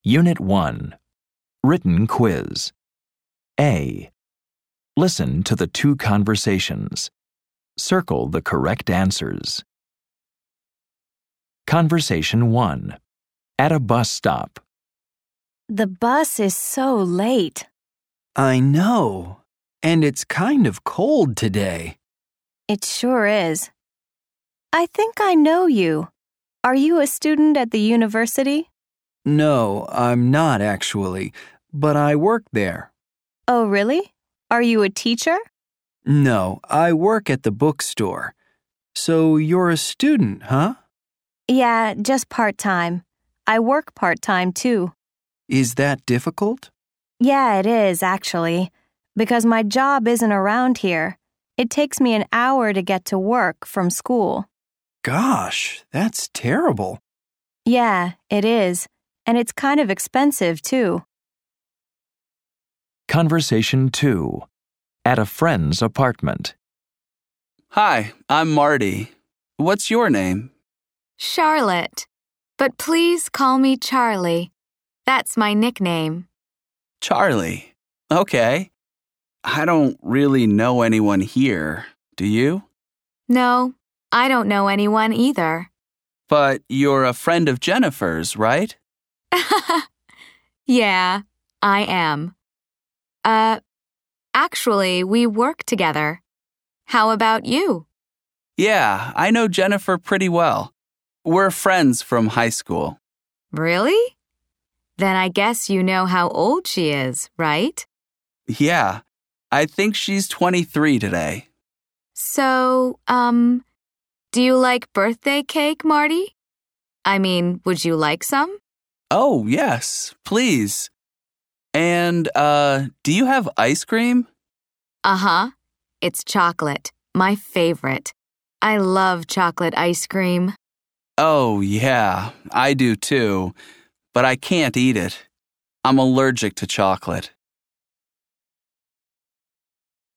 Unit 1. Written quiz. A. Listen to the two conversations. Circle the correct answers. Conversation 1. At a bus stop. The bus is so late. I know. And it's kind of cold today. It sure is. I think I know you. Are you a student at the university? No, I'm not actually, but I work there. Oh, really? Are you a teacher? No, I work at the bookstore. So you're a student, huh? Yeah, just part-time. I work part-time too. Is that difficult? Yeah, it is actually, because my job isn't around here. It takes me an hour to get to work from school. Gosh, that's terrible. Yeah, it is. And it's kind of expensive too. Conversation 2. At a friend's apartment. Hi, I'm Marty. What's your name? Charlotte. But please call me Charlie. That's my nickname. Charlie. Okay. I don't really know anyone here. Do you? No, I don't know anyone either. But you're a friend of Jennifer's, right? Yeah, I am. Actually, we work together. How about you? Yeah, I know Jennifer pretty well. We're friends from high school. Really? Then I guess you know how old she is, right? Yeah, I think she's 23 today. So, do you like birthday cake, Marty? I mean, would you like some? Oh, yes, please. And, do you have ice cream? Uh-huh. It's chocolate, my favorite. I love chocolate ice cream. Oh, yeah, I do too. But I can't eat it. I'm allergic to chocolate.